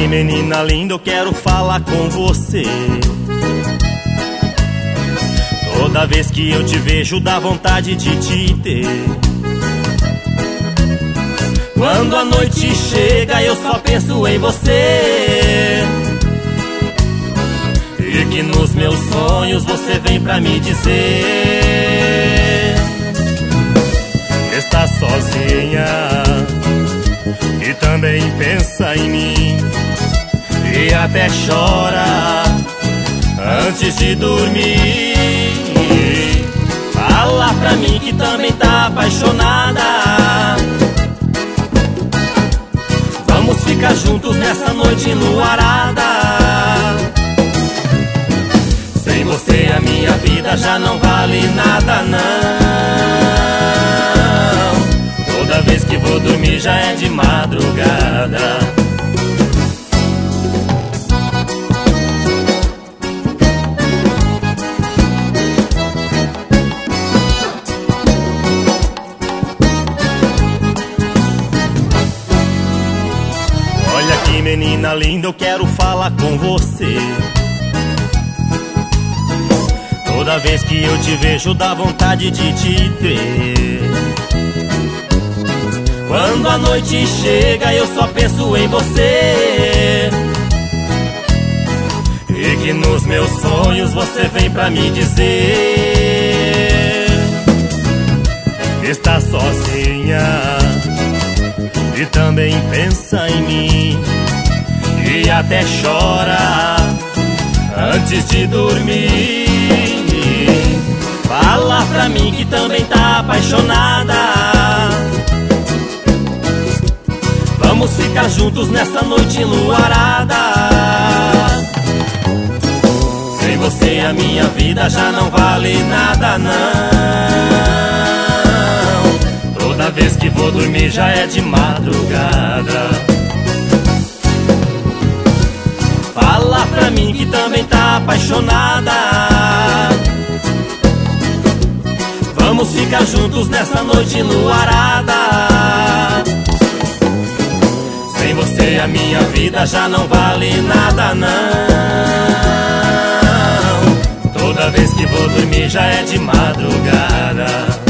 aqui, menina linda, eu quero falar com você. Toda vez que eu te vejo dá vontade de te ter. Quando a noite chega eu só penso em você, e que nos meus sonhos você vem pra me dizer: está sozinha e também pensa em mim, e até chora antes de dormir. Fala pra mim que também tá apaixonada. Vamos ficar juntos nessa noite enluarada. Sem você a minha vida já não vale nada, não. Toda vez que vou dormir já é de madrugada. Olha aqui, menina linda, eu quero falar com você. Toda vez que eu te vejo dá vontade de te ter. Quando a noite chega eu só penso em você, e que nos meus sonhos você vem pra me dizer: está sozinha e também pensa em mim, e até chora antes de dormir. Fala pra mim que também tá apaixonada. Vamos ficar juntos nessa noite enluarada. Sem você a minha vida já não vale nada, não. Toda vez que vou dormir já é de madrugada. Fala pra mim que também tá apaixonada. Vamos ficar juntos nessa noite enluarada. Sem você a minha vida já não vale nada, não. Toda vez que vou dormir já é de madrugada.